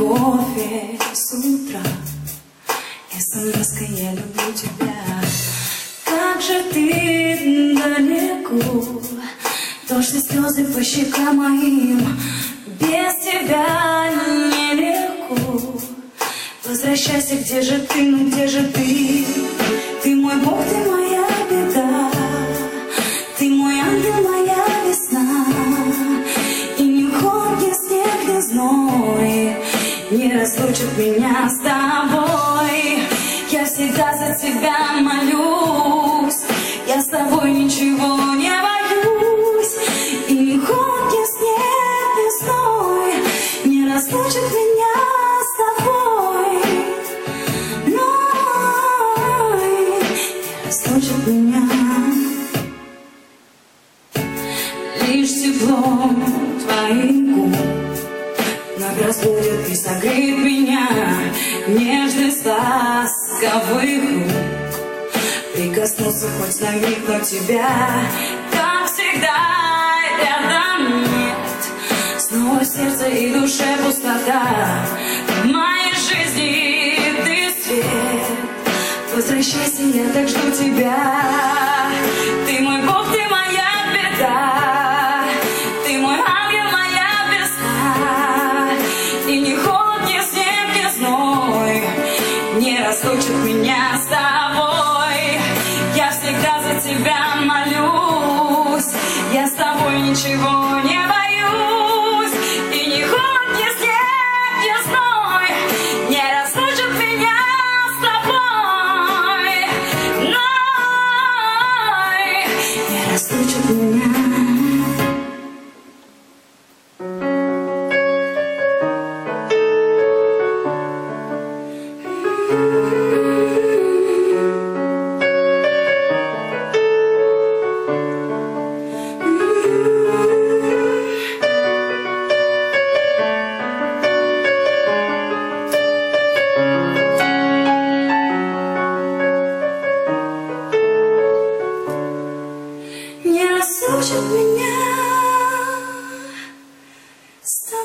кофе с утра, СМС-ка я люблю тебя. Как же ты далеко, дождь и слезы по щекам моим. Без тебя нелегко. Возвращайся, где же ты, ну где же ты? Ты мой Бог, ты моя беда, ты мой ангел, моя весна. И ни холод, ни снег, ни зной не разлучит меня с тобой. Я всегда за тебя молюсь, я с тобой ничего не боюсь. И ни холод, ни снег, ни зной не разлучит меня с тобой. Не разлучит меня. Лишь тепло твоих губ вновь разбудит и согреет меня. Нежность ласковых рук прикоснуться хоть на миг, но тебя, как всегда, рядом нет. Снова в сердце и душе пустота. В моей жизни ты свет. Возвращайся, я так жду тебя. Ты мой Бог, ты моя беда, ты мой ангел, моя весна. И ни холод, ни снег, ни зной не разлучит меня с тобой. Я всегда за тебя молюсь, я с тобой ничего не боюсь. И ни холод, ни снег, ни зной не разлучит меня с тобой. Не разлучит меня. Не разлучит меня с тобой.